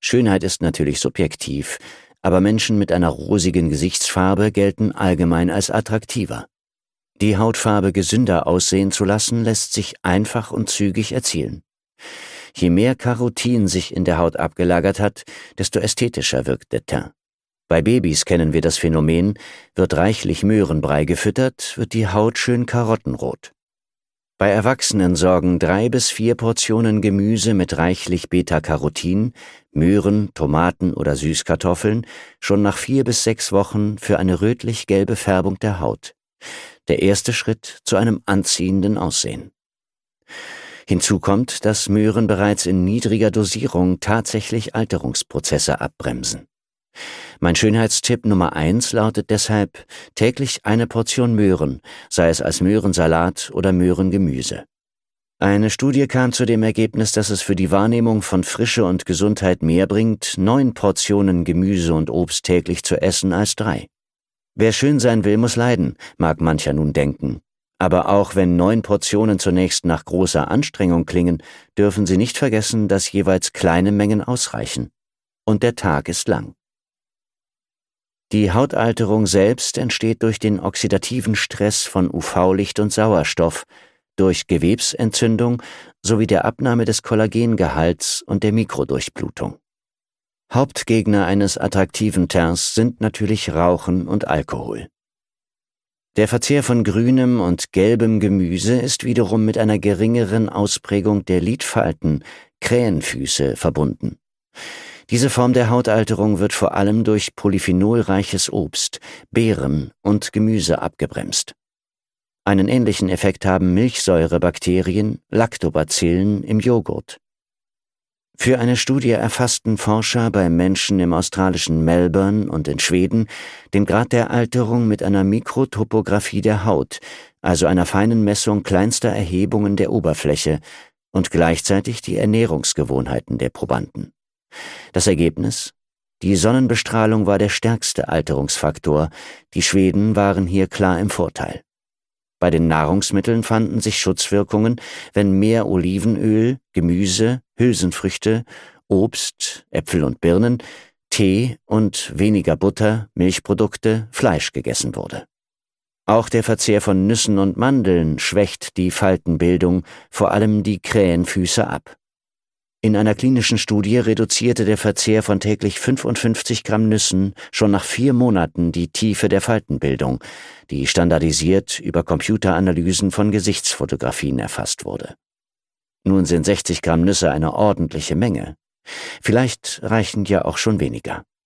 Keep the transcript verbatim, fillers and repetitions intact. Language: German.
Schönheit ist natürlich subjektiv, aber Menschen mit einer rosigen Gesichtsfarbe gelten allgemein als attraktiver. Die Hautfarbe gesünder aussehen zu lassen, lässt sich einfach und zügig erzielen. Je mehr Carotin sich in der Haut abgelagert hat, desto ästhetischer wirkt der Teint. Bei Babys kennen wir das Phänomen, wird reichlich Möhrenbrei gefüttert, wird die Haut schön karottenrot. Bei Erwachsenen sorgen drei bis vier Portionen Gemüse mit reichlich Beta-Carotin, Möhren, Tomaten oder Süßkartoffeln schon nach vier bis sechs Wochen für eine rötlich-gelbe Färbung der Haut. Der erste Schritt zu einem anziehenden Aussehen. Hinzu kommt, dass Möhren bereits in niedriger Dosierung tatsächlich Alterungsprozesse abbremsen. Mein Schönheitstipp Nummer eins lautet deshalb täglich eine Portion Möhren, sei es als Möhrensalat oder Möhrengemüse. Eine Studie kam zu dem Ergebnis, dass es für die Wahrnehmung von Frische und Gesundheit mehr bringt, neun Portionen Gemüse und Obst täglich zu essen als drei. Wer schön sein will, muss leiden, mag mancher nun denken. Aber auch wenn neun Portionen zunächst nach großer Anstrengung klingen, dürfen Sie nicht vergessen, dass jeweils kleine Mengen ausreichen. Und der Tag ist lang. Die Hautalterung selbst entsteht durch den oxidativen Stress von U V-Licht und Sauerstoff, durch Gewebsentzündung sowie der Abnahme des Kollagengehalts und der Mikrodurchblutung. Hauptgegner eines attraktiven Teints sind natürlich Rauchen und Alkohol. Der Verzehr von grünem und gelbem Gemüse ist wiederum mit einer geringeren Ausprägung der Lidfalten, Krähenfüße, verbunden. Diese Form der Hautalterung wird vor allem durch polyphenolreiches Obst, Beeren und Gemüse abgebremst. Einen ähnlichen Effekt haben Milchsäurebakterien, Lactobacillen im Joghurt. Für eine Studie erfassten Forscher bei Menschen im australischen Melbourne und in Schweden den Grad der Alterung mit einer Mikrotopographie der Haut, also einer feinen Messung kleinster Erhebungen der Oberfläche, und gleichzeitig die Ernährungsgewohnheiten der Probanden. Das Ergebnis? Die Sonnenbestrahlung war der stärkste Alterungsfaktor, die Schweden waren hier klar im Vorteil. Bei den Nahrungsmitteln fanden sich Schutzwirkungen, wenn mehr Olivenöl, Gemüse, Hülsenfrüchte, Obst, Äpfel und Birnen, Tee und weniger Butter, Milchprodukte, Fleisch gegessen wurde. Auch der Verzehr von Nüssen und Mandeln schwächt die Faltenbildung, vor allem die Krähenfüße, ab. In einer klinischen Studie reduzierte der Verzehr von täglich fünfundfünfzig Gramm Nüssen schon nach vier Monaten die Tiefe der Faltenbildung, die standardisiert über Computeranalysen von Gesichtsfotografien erfasst wurde. Nun sind sechzig Gramm Nüsse eine ordentliche Menge. Vielleicht reichen ja auch schon weniger.